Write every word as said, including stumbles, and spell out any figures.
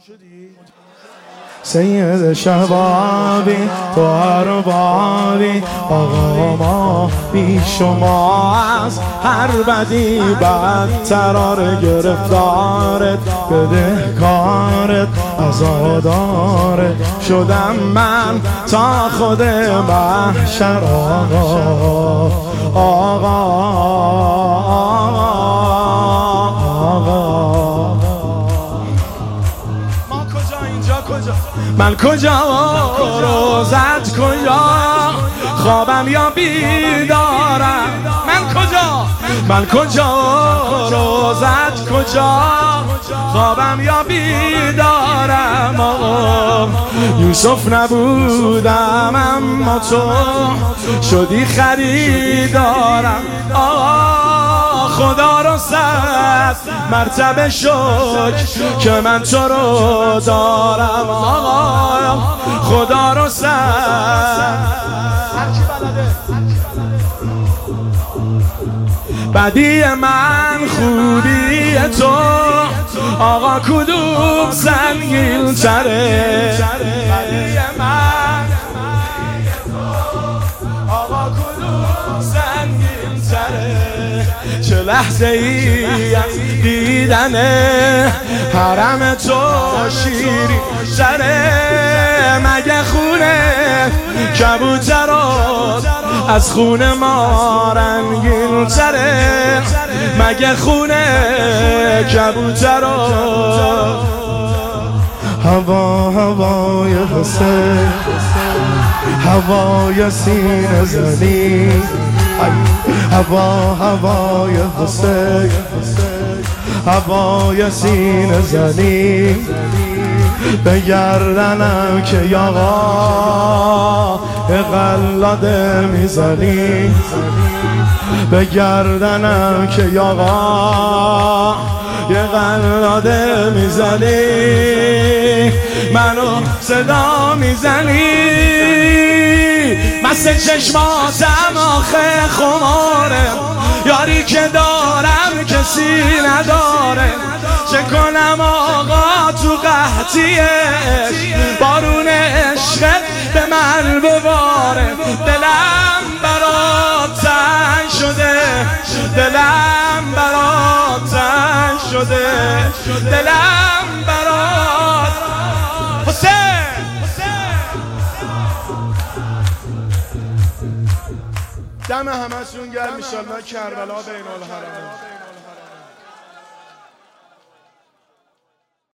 سید شبابی تو اربابی آقا ما بی شما از هر بدی بدتر آره گرفتارت بده کارت عزادارت شدم من تا خود محشر آقا آقا آقا ما کجا اینجا کجا من کجا روزت کجا خوابم یا بیدارم من کجا من کجا روزت کجا خوابم یا بیدارم آقا یوسف نبودم اما تو شدی خریدارم آقا خدا رو صد مرتبه شکر که من تو رو دارم آقا خدا رو صد بدی من خوبی تو آقا کدوم سنگین تره بدی من آقا کدوم سنگین تره چه لحظه ای از دیدن حرم تو شیری سره مگه خونه کبوترات از خونه ما رنگین تره مگه خونه کبوترات هوا هوای حسین هوای سینه زنی هوا هوای حسین هوای سینه زنی به گردنم که یاقا قلاده میزنی به گردنم که یاقا یه قلاده میزنی منو صدا میزنی مثل چشماتم آخه خماره یاری که دارم کسی نداره چه کنم آقا تو قحطیه بارون عشقت به من بباره دلم برات تنگ شده دلم برات تنگ شده دلم برات حسین دم همه سون گرم انشالله کربلا بین الحرمین